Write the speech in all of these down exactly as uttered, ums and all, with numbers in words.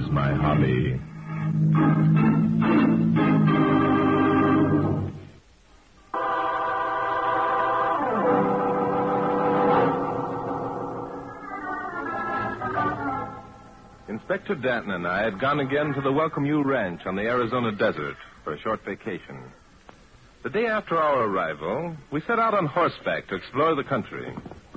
my hobby. Inspector Danton and I had gone again to the Welcome You Ranch on the Arizona desert for a short vacation. The day after our arrival, we set out on horseback to explore the country.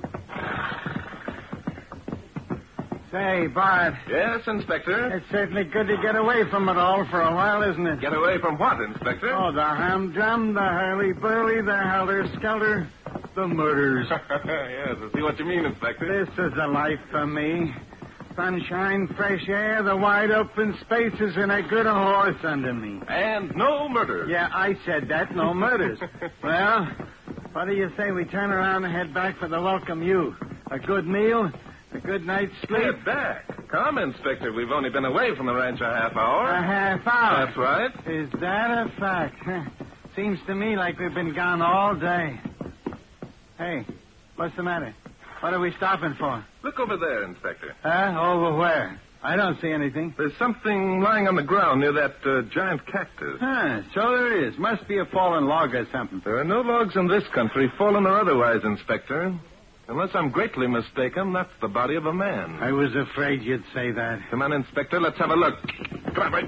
Say, Bart. Yes, Inspector? It's certainly good to get away from it all for a while, isn't it? Get away from what, Inspector? Oh, the humdrum, the hurly-burly, the helter-skelter, the murders. Yes, I see what you mean, Inspector. This is a life for me. Sunshine, fresh air, the wide open spaces, and a good horse under me. And no murder. Yeah, I said that, no murders. Well, what do you say we turn around and head back for the Welcome You? A good meal, a good night's sleep. Head back. Come, Inspector. We've only been away from the ranch a half hour. A half hour? That's right. Is that a fact? Huh. Seems to me like we've been gone all day. Hey, what's the matter? What are we stopping for? Look over there, Inspector. Huh? Over where? I don't see anything. There's something lying on the ground near that uh, giant cactus. Huh, so there is. Must be a fallen log or something. There are no logs in this country, fallen or otherwise, Inspector. Unless I'm greatly mistaken, that's the body of a man. I was afraid you'd say that. Come on, Inspector. Let's have a look. Come on, right.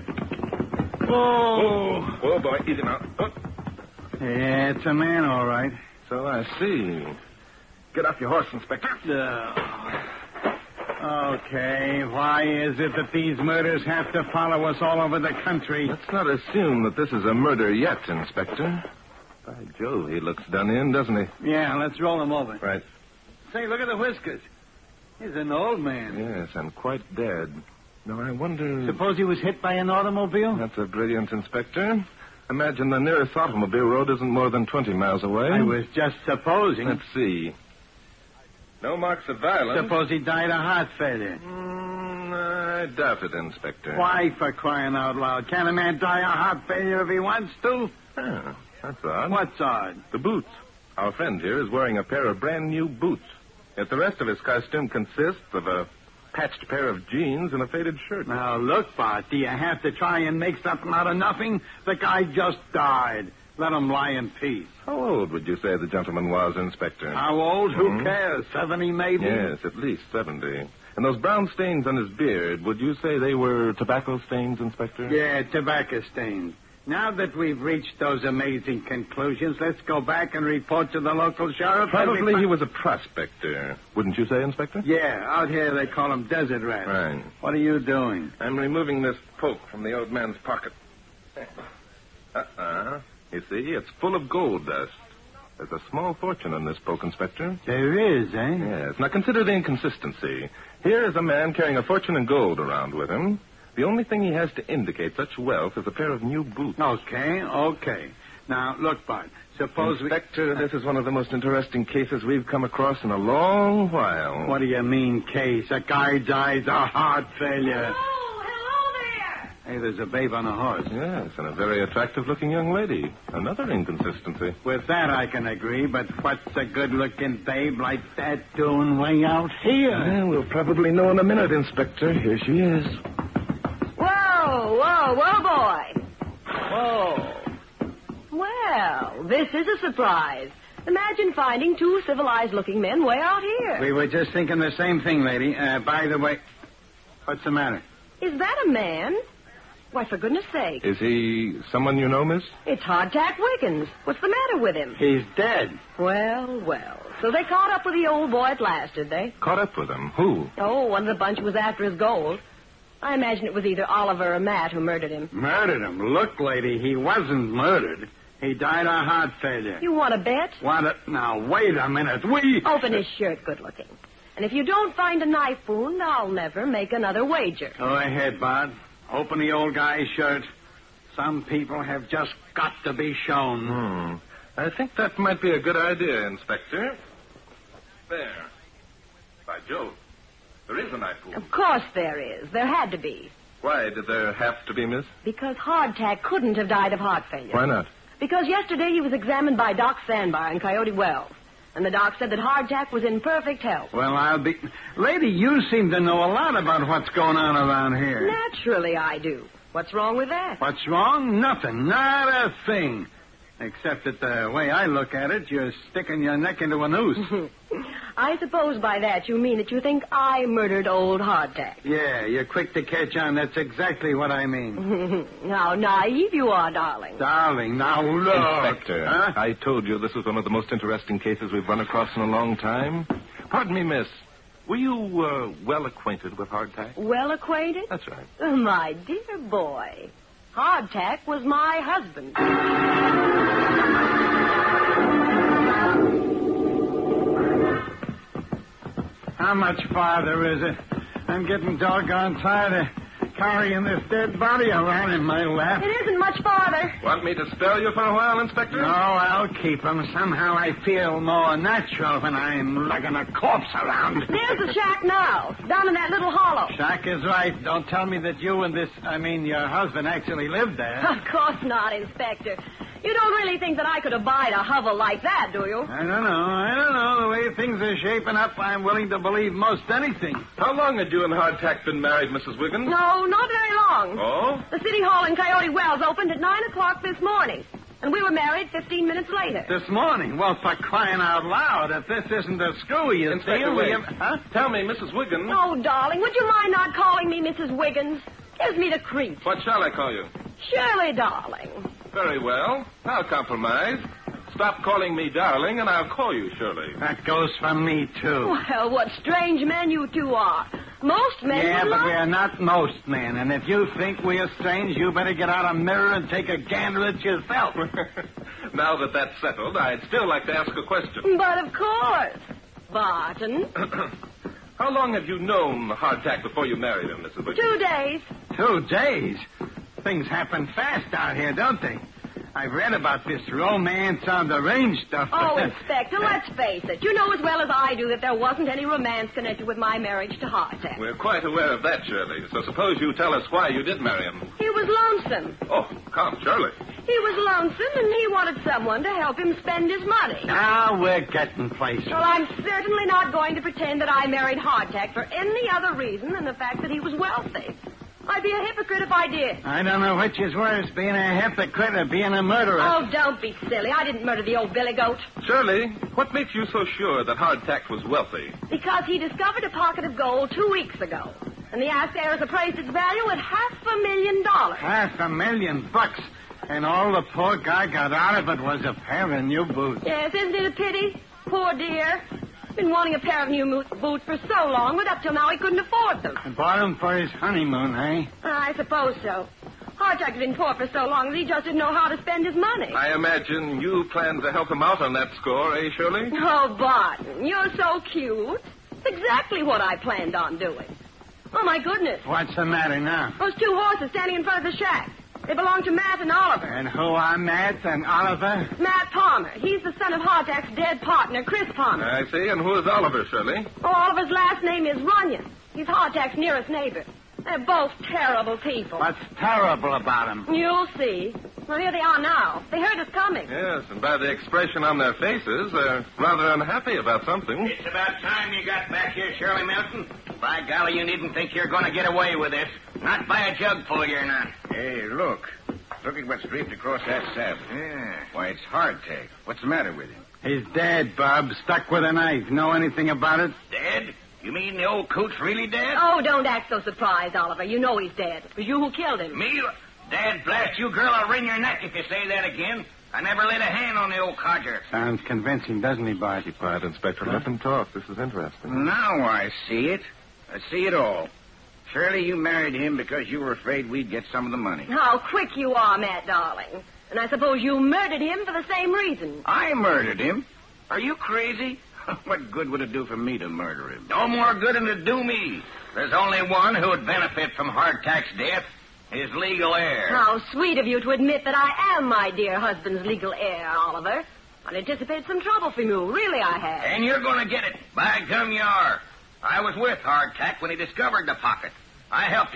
Oh. Oh, boy. Easy now. Oh. Yeah, it's a man, all right. So I see. Get off your horse, Inspector. Uh, okay, why is it that these murders have to follow us all over the country? Let's not assume that this is a murder yet, Inspector. By Jove, he looks done in, doesn't he? Yeah, let's roll him over. Right. Say, look at the whiskers. He's an old man. Yes, and quite dead. Now, I wonder... Suppose he was hit by an automobile? That's a brilliant, Inspector. Imagine the nearest automobile road isn't more than twenty miles away. I was just supposing. Let's see. No marks of violence. Suppose he died of heart failure. Mm, I doubt it, Inspector. Why, for crying out loud? Can a man die of heart failure if he wants to? Oh, that's odd. What's odd? The boots. Our friend here is wearing a pair of brand new boots. Yet the rest of his costume consists of a patched pair of jeans and a faded shirt. Now, look, Bart, do you have to try and make something out of nothing? The guy just died. Let him lie in peace. How old would you say the gentleman was, Inspector? How old? Who Hmm? cares? Seventy, maybe? Yes, at least seventy. And those brown stains on his beard, would you say they were tobacco stains, Inspector? Yeah, tobacco stains. Now that we've reached those amazing conclusions, let's go back and report to the local sheriff. Probably he was a prospector. Wouldn't you say, Inspector? Yeah, out here they call him desert rat. Right. What are you doing? I'm removing this poke from the old man's pocket. Uh-uh. You see, it's full of gold dust. There's a small fortune in this poke, Inspector. There is, eh? Yes. Now, consider the inconsistency. Here is a man carrying a fortune in gold around with him. The only thing he has to indicate such wealth is a pair of new boots. Okay, okay. Now, look, Bart, suppose Inspector, this is one of the most interesting cases we've come across in a long while. we... What do you mean, case? A guy dies of heart failure. Hello, hello there. Hey, there's a babe on a horse. Yes, and a very attractive-looking young lady. Another inconsistency. With that, I can agree, but what's a good-looking babe like that doing way out here? Well, we'll probably know in a minute, Inspector. Here she is. Whoa, whoa, whoa, boy. Whoa. Well, this is a surprise. Imagine finding two civilized-looking men way out here. We were just thinking the same thing, lady. Uh, by the way, what's the matter? Is that a man? Why, for goodness sake. Is he someone you know, miss? It's Hardtack Wiggins. What's the matter with him? He's dead. Well, well. So they caught up with the old boy at last, did they? Caught up with him? Who? Oh, one of the bunch was after his gold. I imagine it was either Oliver or Matt who murdered him. Murdered him? Look, lady, he wasn't murdered. He died of heart failure. You want to bet? What? A... Now, wait a minute. We... Open his shirt, good looking. And if you don't find a knife wound, I'll never make another wager. Go ahead, Bud. Open the old guy's shirt. Some people have just got to be shown. Hmm. I think that might be a good idea, Inspector. There. By Jove. There is a knife wound. Of course there is. There had to be. Why did there have to be, miss? Because Hardtack couldn't have died of heart failure. Why not? Because yesterday he was examined by Doc Sandbar in Coyote Wells. And the doc said that hardtack was in perfect health. Well, I'll be... Lady, you seem to know a lot about what's going on around here. Naturally I do. What's wrong with that? What's wrong? Nothing. Not a thing. Except that the way I look at it, you're sticking your neck into a noose. I suppose by that you mean that you think I murdered old Hardtack. Yeah, you're quick to catch on. That's exactly what I mean. How naive you are, darling. Darling, now look. Inspector, Huh? I told you this was one of the most interesting cases we've run across in a long time. Pardon me, miss. Were you uh, well acquainted with Hardtack? Well acquainted? That's right. Oh, my dear boy. Hardtack was my husband. How much farther is it? I'm getting doggone tired of carrying this dead body around in my lap. It isn't much farther. Want me to spell you for a while, Inspector? No, I'll keep him. Somehow I feel more natural when I'm lugging a corpse around. There's the shack now, down in that little hollow. Shack is right. Don't tell me that you and this, I mean, your husband actually lived there. Of course not, Inspector. You don't really think that I could abide a hovel like that, do you? I don't know. I don't know. The way things are shaping up, I'm willing to believe most anything. How long had you and Hardtack been married, Missus Wiggins? No, not very long. Oh? The city hall in Coyote Wells opened at nine o'clock this morning, and we were married fifteen minutes later. This morning? Well, for crying out loud, if this isn't a screwy Inspector deal, we Wiggs, have... Huh? Tell me, Missus Wiggins. Oh, darling, would you mind not calling me Missus Wiggins? Gives me the creeps. What shall I call you? Shirley, darling. Very well. I'll compromise. Stop calling me darling, and I'll call you Shirley. That goes for me, too. Well, what strange men you two are. Most men Yeah, would but love- we're not most men. And if you think we're strange, you better get out a mirror and take a gander at yourself. Now that that's settled, I'd still like to ask a question. But of course. Barton. How long have you known Hardtack before you married him, Missus Wiggins? Two days. Two days? Things happen fast out here, don't they? I've read about this romance on the range stuff. Oh, Inspector, let's face it. You know as well as I do that there wasn't any romance connected with my marriage to Hardtack. We're quite aware of that, Shirley. So suppose you tell us why you did marry him. He was lonesome. Oh, come, Shirley. He was lonesome, and he wanted someone to help him spend his money. Now we're getting places. Well, I'm certainly not going to pretend that I married Hardtack for any other reason than the fact that he was wealthy. I'd be a hypocrite if I did. I don't know which is worse, being a hypocrite or being a murderer. Oh, don't be silly. I didn't murder the old billy goat. Shirley, what makes you so sure that Hardtack was wealthy? Because he discovered a pocket of gold two weeks ago. And the asked heiress appraised its value at half a million dollars. Half a million bucks. And all the poor guy got out of it was a pair of new boots. Yes, isn't it a pity? Poor dear. Been wanting a pair of new mo- boots for so long, but up till now he couldn't afford them. And bought them for his honeymoon, eh? I suppose so. Hardtack had been poor for so long that he just didn't know how to spend his money. I imagine you plan to help him out on that score, eh, Shirley? Oh, Barton, you're so cute. It's exactly what I planned on doing. Oh, my goodness. What's the matter now? Those two horses standing in front of the shack. They belong to Matt and Oliver. And who are Matt and Oliver? Matt Palmer. He's the son of Hardtack's dead partner, Chris Palmer. I see. And who is Oliver, Shirley? Oh, Oliver's last name is Runyon. He's Hardtack's nearest neighbor. They're both terrible people. What's terrible about them? You'll see. Well, here they are now. They heard us coming. Yes, and by the expression on their faces, they're rather unhappy about something. It's about time you got back here, Shirley Milton. By golly, you needn't think you're going to get away with this. Not by a jugful, you're not. Hey, look. Look at what's draped across that saddle. Yeah. Why, it's Hardtack. What's the matter with him? He's dead, Bob. Stuck with a knife. Know anything about it? Dead? You mean the old coot's really dead? Oh, don't act so surprised, Oliver. You know he's dead. It was you who killed him. Me? Dad blast you, girl. I'll wring your neck if you say that again. I never laid a hand on the old codger. Sounds convincing, doesn't he, Bart? Keep quiet, Inspector. Let them talk. This is interesting. Now I see it. I see it all. Shirley, you married him because you were afraid we'd get some of the money. How quick you are, Matt, darling. And I suppose you murdered him for the same reason. I murdered him? Are you crazy? What good would it do for me to murder him? No more good than to do me. There's only one who would benefit from Hardtack's death. His legal heir. How sweet of you to admit that I am my dear husband's legal heir, Oliver. I'd anticipated some trouble from you. Really, I had. And you're going to get it. By gum, you are. I was with Hardtack when he discovered the pocket. I helped him.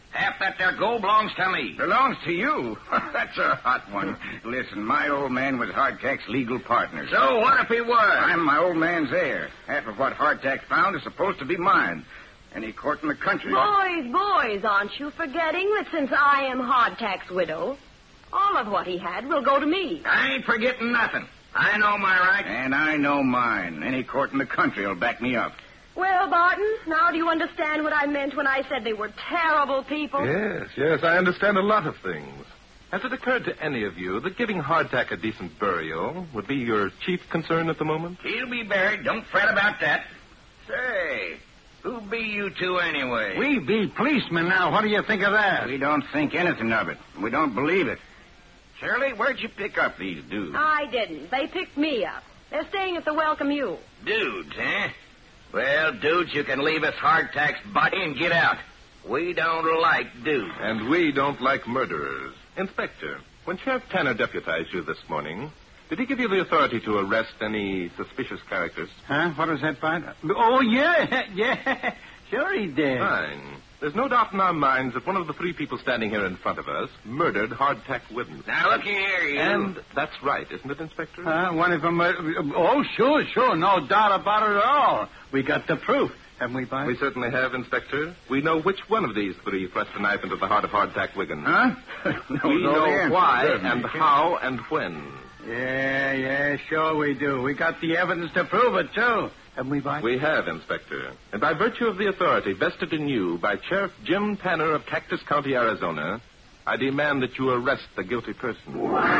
Half that there gold belongs to me. Belongs to you? That's a hot one. Listen, my old man was Hardtack's legal partner. So what if he was? I'm my old man's heir. Half of what Hardtack found is supposed to be mine. Any court in the country. Boys, boys, aren't you forgetting that since I am Hardtack's widow, all of what he had will go to me? I ain't forgetting nothing. I know my rights. And I know mine. Any court in the country will back me up. Well, Barton, now do you understand what I meant when I said they were terrible people? Yes, yes, I understand a lot of things. Has it occurred to any of you that giving Hardtack a decent burial would be your chief concern at the moment? He'll be buried. Don't fret about that. Say, who be you two anyway? We be policemen now. What do you think of that? We don't think anything of it. We don't believe it. Shirley, where'd you pick up these dudes? I didn't. They picked me up. They're staying at the Welcome U. Dudes, eh? Well, dudes, you can leave us Hardtack's body and get out. We don't like dudes. And we don't like murderers. Inspector, when Sheriff Tanner deputized you this morning, did he give you the authority to arrest any suspicious characters? Huh? What was that, Bart? Oh, yeah, yeah. Sure he did. Fine. There's no doubt in our minds that one of the three people standing here in front of us murdered Hardtack Wiggins. Now, look here, you. And that's right, isn't it, Inspector? Uh, one of them... Uh, oh, sure, sure. No doubt about it at all. We got the proof, haven't we, Bart? We certainly have, Inspector. We know which one of these three thrust a knife into the heart of Hardtack Wiggins. Huh? We know why and how and when. Yeah, yeah, sure we do. We got the evidence to prove it, too. Haven't we, Bart? We have, Inspector. And by virtue of the authority vested in you by Sheriff Jim Tanner of Cactus County, Arizona, I demand that you arrest the guilty person.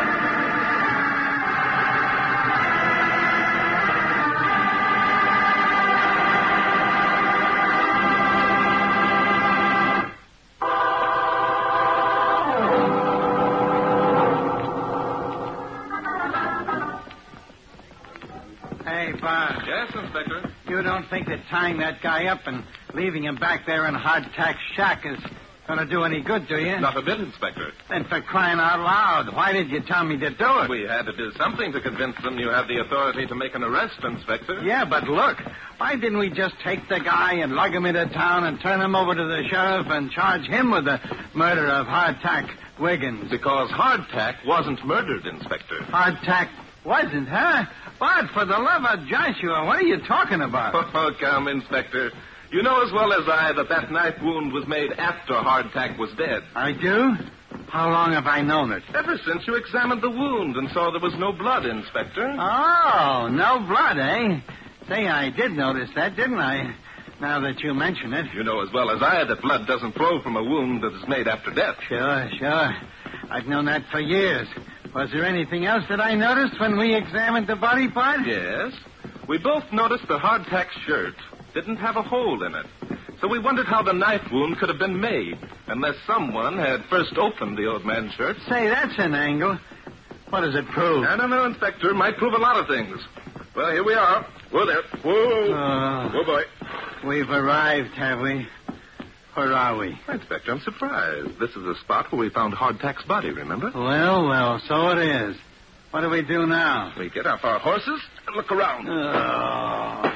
Hey, Bart. Yes, Inspector? You don't think that tying that guy up and leaving him back there in Hardtack's shack is going to do any good, do you? Not a bit, Inspector. Then for crying out loud, why did you tell me to do it? We had to do something to convince them you have the authority to make an arrest, Inspector. Yeah, but look, why didn't we just take the guy and lug him into town and turn him over to the sheriff and charge him with the murder of Hardtack Wiggins? Because Hardtack wasn't murdered, Inspector. Hardtack wasn't, huh? But for the love of Joshua, what are you talking about? Oh, come, Inspector. You know as well as I that that knife wound was made after Hardtack was dead. I do? How long have I known it? Ever since you examined the wound and saw there was no blood, Inspector. Oh, no blood, eh? Say, I did notice that, didn't I? Now that you mention it. You know as well as I that blood doesn't flow from a wound that is made after death. Sure, sure. I've known that for years. Was there anything else that I noticed when we examined the body part? Yes. We both noticed that Hardtack's shirt didn't have a hole in it. So we wondered how the knife wound could have been made, unless someone had first opened the old man's shirt. Say, that's an angle. What does it prove? I don't know, Inspector. It might prove a lot of things. Well, here we are. Whoa there. Whoa. Uh, Whoa, boy. We've arrived, have we? Where are we? Inspector, I'm surprised. This is the spot where we found Hardtack's body, remember? Well, well, so it is. What do we do now? We get off our horses and look around. Oh.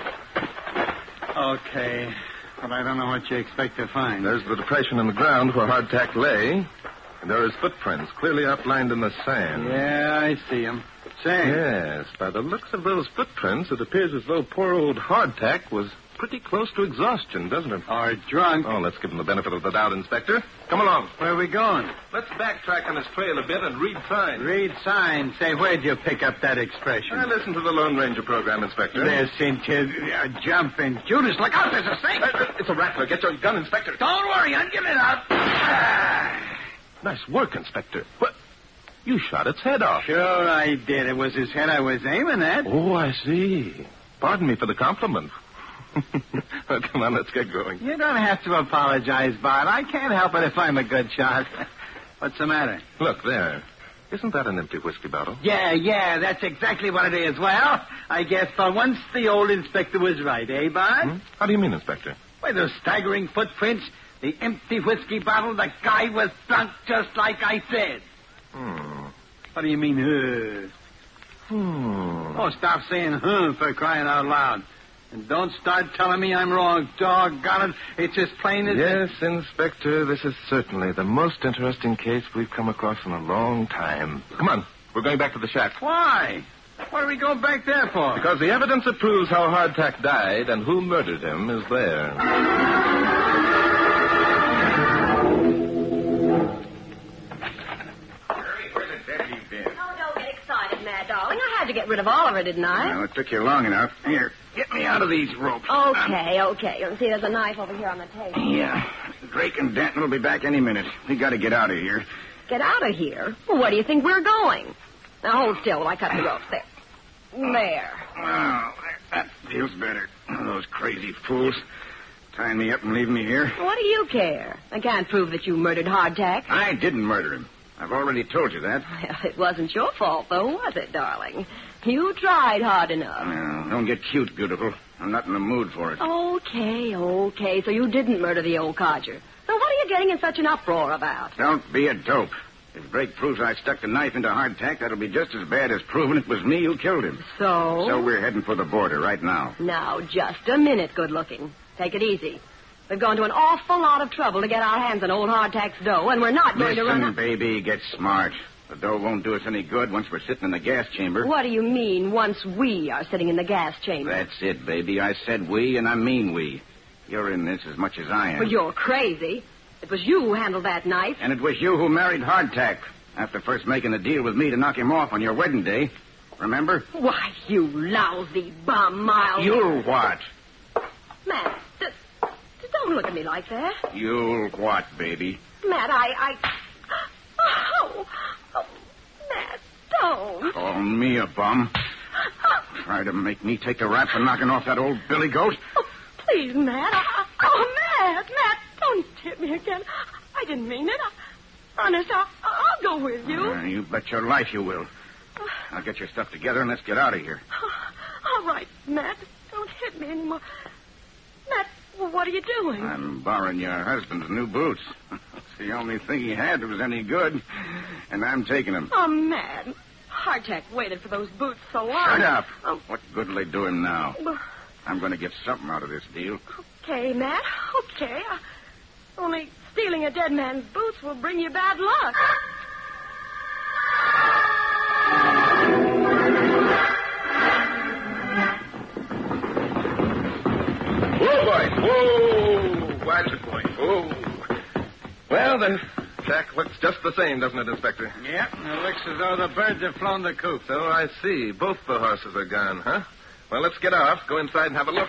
Okay. But I don't know what you expect to find. There's the depression in the ground where Hardtack lay. And there are his footprints clearly outlined in the sand. Yeah, I see him. Say. Yes, by the looks of those footprints, it appears as though poor old Hardtack was pretty close to exhaustion, doesn't it? Or drunk. Oh, let's give him the benefit of the doubt, Inspector. Come along. Where are we going? Let's backtrack on his trail a bit and read signs. Read signs. Say, where'd you pick up that expression? I listened to the Lone Ranger program, Inspector. There's Cynthia uh, jumping. Judas, look out, there's a snake. Uh, uh, it's a rattler. Get your gun, Inspector. Don't worry, I'm giving it up. Ah. Nice work, Inspector. What? You shot its head off. Sure I did. It was his head I was aiming at. Oh, I see. Pardon me for the compliment. Well, come on, let's get going. You don't have to apologize, Bart. I can't help it if I'm a good shot. What's the matter? Look, there. Isn't that an empty whiskey bottle? Yeah, yeah, that's exactly what it is. Well, I guess for once the old inspector was right, eh, Bart? Hmm? How do you mean, Inspector? Why, those staggering footprints, the empty whiskey bottle, the guy was drunk just like I said. Hmm. What do you mean, huh? Hmm. Oh, stop saying huh for crying out loud. And don't start telling me I'm wrong. Doggone it. It's as plain as... Yes, Inspector, this is certainly the most interesting case we've come across in a long time. Come on. We're going back to the shack. Why? What are we going back there for? Because the evidence that proves how Hardtack died and who murdered him is there. Darling, I had to get rid of Oliver, didn't I? Well, it took you long enough. Here, get me out of these ropes. Okay, okay. You see, there's a knife over here on the table. Yeah. Drake and Danton will be back any minute. We got to get out of here. Get out of here? Well, where do you think we're going? Now, hold still while I cut the ropes. There. There. Oh, that feels better. Those crazy fools tying me up and leaving me here. What do you care? I can't prove that you murdered Hardtack. I didn't murder him. I've already told you that. Well, it wasn't your fault, though, was it, darling? You tried hard enough. Well, don't get cute, beautiful. I'm not in the mood for it. Okay, okay. So you didn't murder the old codger. So what are you getting in such an uproar about? Don't be a dope. If Drake proves I stuck the knife into Hardtack, that'll be just as bad as proving it was me who killed him. So? So we're heading for the border right now. Now, just a minute, good looking. Take it easy. We've gone to an awful lot of trouble to get our hands on old Hardtack's dough, and we're not going Listen, to run... Listen, baby, get smart. The dough won't do us any good once we're sitting in the gas chamber. What do you mean, once we are sitting in the gas chamber? That's it, baby. I said we, and I mean we. You're in this as much as I am. Well, you're crazy. It was you who handled that knife. And it was you who married Hardtack after first making a deal with me to knock him off on your wedding day. Remember? Why, you lousy bum, Miles. You'll what? Matt, d- d- don't look at me like that. You'll what, baby? Matt, I... I... Oh, oh, Matt, don't. Call me a bum. Try to make me take the rap for knocking off that old billy goat? Oh, please, Matt. I, oh, Matt, Matt, don't hit me again. I didn't mean it. I, honest, I, I'll go with you. Uh, you bet your life you will. Now get your stuff together and let's get out of here. All right, Matt. Don't hit me anymore. Matt, what are you doing? I'm borrowing your husband's new boots. It's the only thing he had that was any good, and I'm taking them. Oh, Matt. Hardtack waited for those boots so long. Shut up. Oh. What good will they do him now? I'm going to get something out of this deal. Okay, Matt. Okay. Uh, only stealing a dead man's boots will bring you bad luck. Whoa, boys. Whoa. Watch it, boys. Whoa. Well, then, shack looks just the same, doesn't it, Inspector? Yeah, it looks as though the birds have flown the coop. So I see. Both the horses are gone, huh? Well, let's get off, go inside and have a look.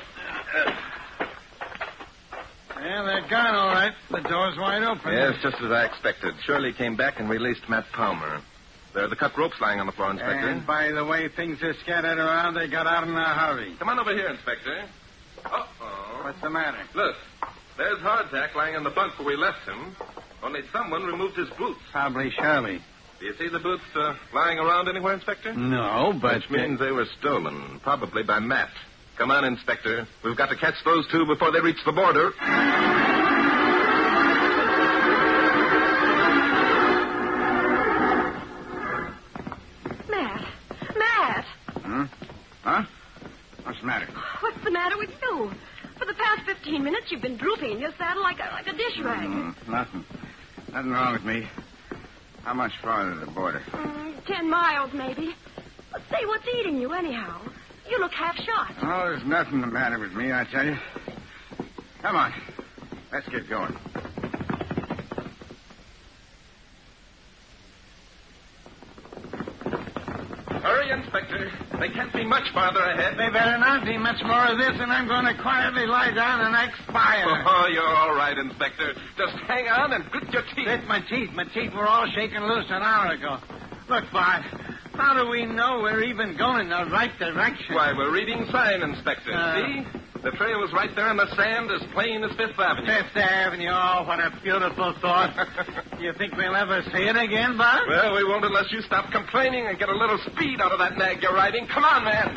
Yeah, they're gone, all right. The door's wide open. Yes, just as I expected. Shirley came back and released Matt Palmer. There are the cut ropes lying on the floor, Inspector. And by the way things are scattered around, they got out in a hurry. Come on over here, Inspector. Uh-oh. What's the matter? Look, there's Hardtack lying on the bunk where we left him. Only someone removed his boots. Probably Shirley. Do you see the boots uh, lying around anywhere, Inspector? No, but... Which means they were stolen, probably by Matt. Come on, Inspector. We've got to catch those two before they reach the border. Matt. Matt. Hmm? Huh? What's the matter? What's the matter with you? For the past fifteen minutes, you've been drooping in your saddle like a, like a dish rag. Mm, nothing. Nothing wrong with me. How much farther to the border? Mm, ten miles, maybe. But say, what's eating you, anyhow? You look half shot. Oh, there's nothing the matter with me, I tell you. Come on. Let's get going. Hurry, Inspector. They can't be much farther ahead. They better not be much more of this, and I'm going to quietly lie down and expire. Oh, you're all right, Inspector. Just hang on and grit your teeth. Grit my teeth. My teeth were all shaken loose an hour ago. Look, Bart, how do we know we're even going the right direction? Why, we're reading sign, Inspector. Uh, See? The trail is right there in the sand, as plain as Fifth Avenue. Fifth Avenue. Oh, what a beautiful thought. You think we'll ever see it again, Bart? Well, we won't unless you stop complaining and get a little speed out of that nag you're riding. Come on, man.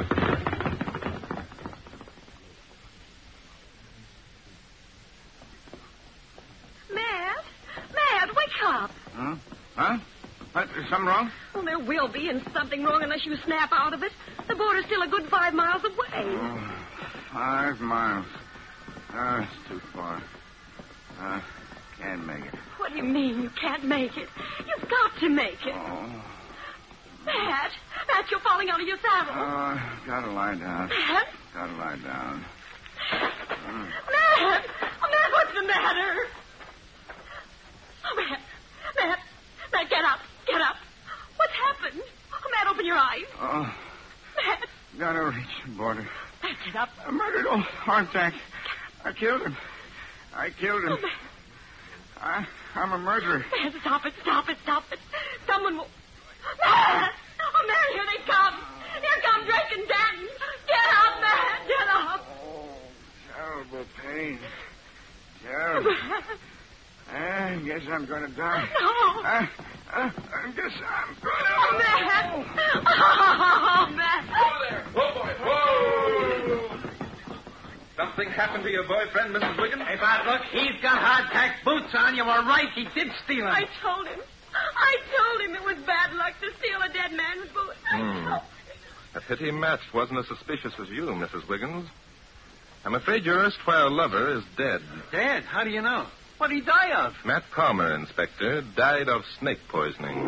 Matt. Matt, wake up. Huh? Huh? What, is something wrong? Well, there will be, and something wrong unless you snap out of it. The border's still a good five miles away. Oh, Five miles. Oh, it's too far. Uh, can't make it. What do you mean you can't make it? You've got to make it. Oh. Matt, Matt, you're falling out of your saddle. Oh, gotta lie down. Matt? Gotta lie down. Mm. Matt! Oh, Matt, what's the matter? Oh, Matt. Matt. Matt, get up. Get up. What's happened? Oh, Matt, open your eyes. Oh. Matt. Gotta reach the border. Matt, get up. I murdered old Hardtack. I killed him. I killed him. Oh, Matt. I, I'm a murderer. Matt, stop it. Stop it. Stop it. Someone will... Matt! Oh, Matt, here they come. Here come Drake and Danton. Get up, Matt. Get up. Oh, terrible pain. Terrible. I guess I'm going to die. No. I, I, I guess I'm going to... Oh, Matt. Oh, Matt. Whoa there. Whoa, boy. Whoa. Something happened to your boyfriend, Missus Wiggins? Hey, Bart, look, he's got hardtack boots on. You were right. He did steal them. I told him. I told him it was bad luck to steal a dead man's boots. Hmm. A pity Matt wasn't as suspicious as you, Missus Wiggins. I'm afraid your erstwhile lover is dead. Dead? How do you know? What'd he die of? Matt Palmer, Inspector, died of snake poisoning.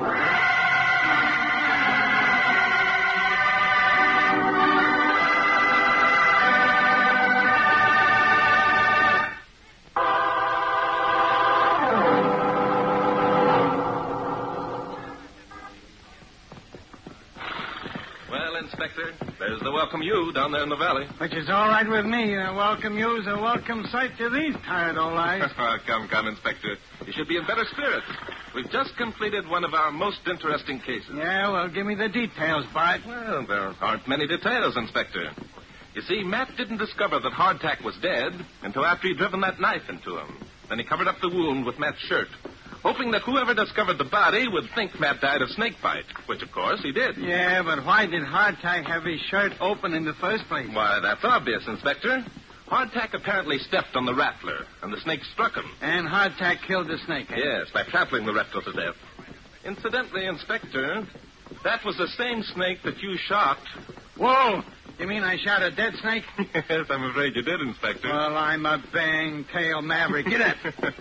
Inspector, there's the Welcome You down there in the valley. Which is all right with me. Uh, welcome you's a welcome sight to these tired old eyes. Come, come, Inspector. You should be in better spirits. We've just completed one of our most interesting cases. Yeah, well, give me the details, Bart. Well, there aren't many details, Inspector. You see, Matt didn't discover that Hardtack was dead until after he'd driven that knife into him. Then he covered up the wound with Matt's shirt, hoping that whoever discovered the body would think Matt died of snake bite, which, of course, he did. Yeah, but why did Hardtack have his shirt open in the first place? Why, that's obvious, Inspector. Hardtack apparently stepped on the rattler, and the snake struck him. And Hardtack killed the snake, eh? Yes, by trampling the reptile to death. Incidentally, Inspector, that was the same snake that you shot. Whoa! You mean I shot a dead snake? Yes, I'm afraid you did, Inspector. Well, I'm a bang-tail maverick. Get up.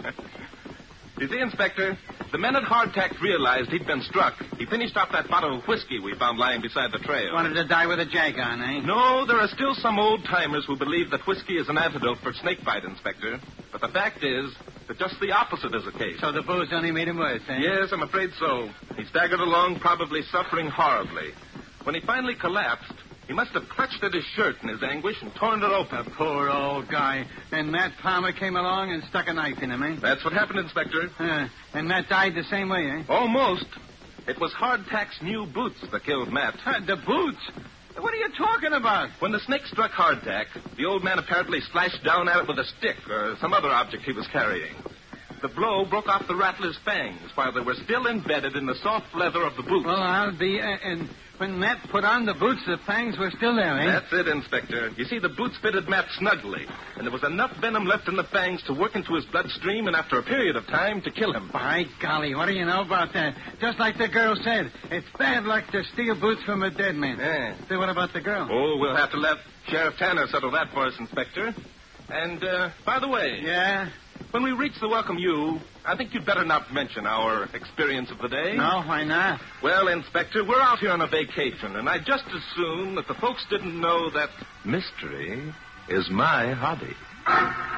You see, Inspector, the minute Hardtack realized he'd been struck, he finished off that bottle of whiskey we found lying beside the trail. Wanted to die with a jag on, eh? No, there are still some old-timers who believe that whiskey is an antidote for snakebite, Inspector. But the fact is that just the opposite is the case. So the booze only made him worse, eh? Yes, I'm afraid so. He staggered along, probably suffering horribly. When he finally collapsed, he must have clutched at his shirt in his anguish and torn it open. The poor old guy. And Matt Palmer came along and stuck a knife in him, eh? That's what happened, Inspector. Uh, and Matt died the same way, eh? Almost. It was Hardtack's new boots that killed Matt. Uh, the boots? What are you talking about? When the snake struck Hardtack, the old man apparently slashed down at it with a stick or some other object he was carrying. The blow broke off the rattler's fangs while they were still embedded in the soft leather of the boots. Well, I'll be... Uh, and when Matt put on the boots, the fangs were still there, eh? That's it, Inspector. You see, the boots fitted Matt snugly, and there was enough venom left in the fangs to work into his bloodstream and after a period of time to kill him. By golly, what do you know about that? Just like the girl said, it's bad luck to steal boots from a dead man. Yeah. So what about the girl? Oh, we'll have to let Sheriff Tanner settle that for us, Inspector. And, uh, by the way... Yeah? When we reach the Welcome You, I think you'd better not mention our experience of the day. No, why not? Well, Inspector, we're out here on a vacation, and I'd just as soon that the folks didn't know that mystery is my hobby.